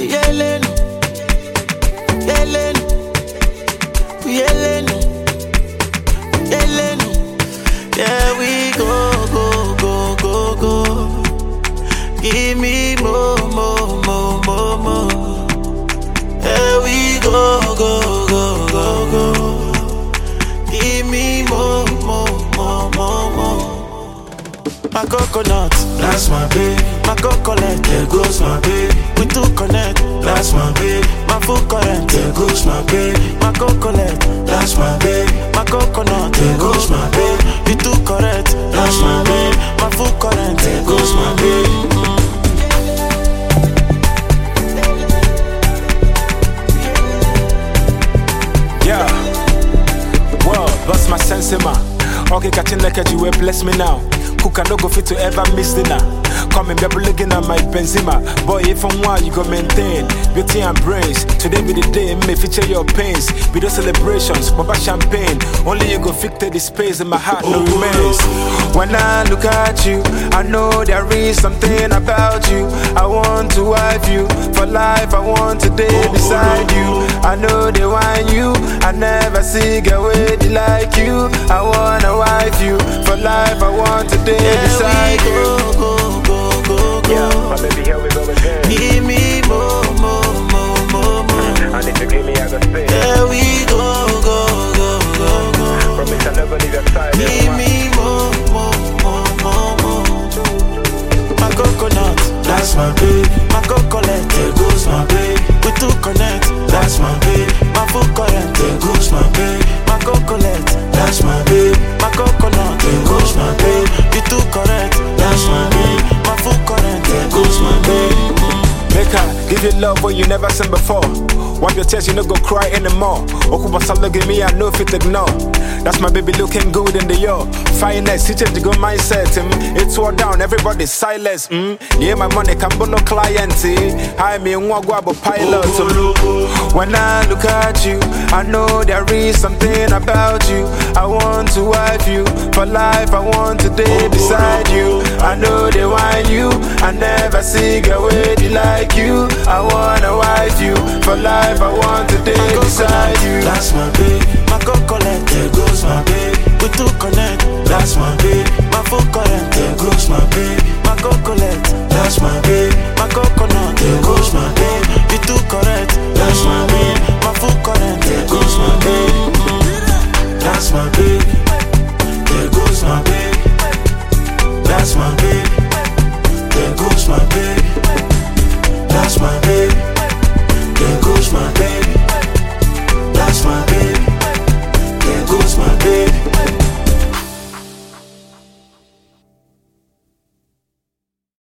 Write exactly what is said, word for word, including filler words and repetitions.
Yelling, yelling, yelling, yelling. Yeah, we go, go, go, go, go. Give me more, more, more, more, more. Yeah, we go, go, go, go, go. Give me more, more, more, more, more. My coconut, that's my baby. My coconut, there goes my baby. We two connect, that's my baby. My full current, there goes my baby. My coconut, that's my baby. My coconut, there goes my baby. We two correct, that's my baby. My full current, there goes my baby. Yeah, well, bust my sense in my. Okay, catching like a you bless me now. Cook and no go fit to ever miss dinner. Come and be looking at my Benzema. Boy, if I'm wild, you go maintain beauty and brains. Today be the day, may feature your pains. Be those celebrations, Baba champagne. Only you go fit the space in my heart, no remains. When I look at you, I know there is something about you. I want to wife you for life. I want to day beside you. I know they want you. I never see a girl with like you. I wanna wife you for life. I want to day beside you. Go, go, go, go. Yeah, my baby, here we go again. Give me more, more, more, more, more. I need to give me as a space. Here we go, go, go, go, go. Promise I never leave your side. Give me more, more, more, more, more. My coconut, that's my baby. My coconut, there goes my baby. We two connect, that's my baby. My full current, there goes my baby. My coconut, that's my baby. My coconut, there goes my baby. You two correct, that's my baby. My full current, there goes my baby. Make her give you love when you never seen before. Wipe your tears, you no go cry anymore. Okuba look at me, I know if it ignore. That's my baby looking good in the year. Finest, he changed the good mindset. Mm. It's all down, everybody's silence. Mm. Yeah, my money can no client. I mean, one go about pilot. Mm. When I look at you, I know there is something about you. I want to wife you for life. I want to day beside you. I know they want you. I never see a girl with like you. I wanna wife you for life. I want to day beside you. That's my baby. My coconut, there goes my baby. We two connect, that's my baby. My full current, there goes my baby. My coconut, that's my baby.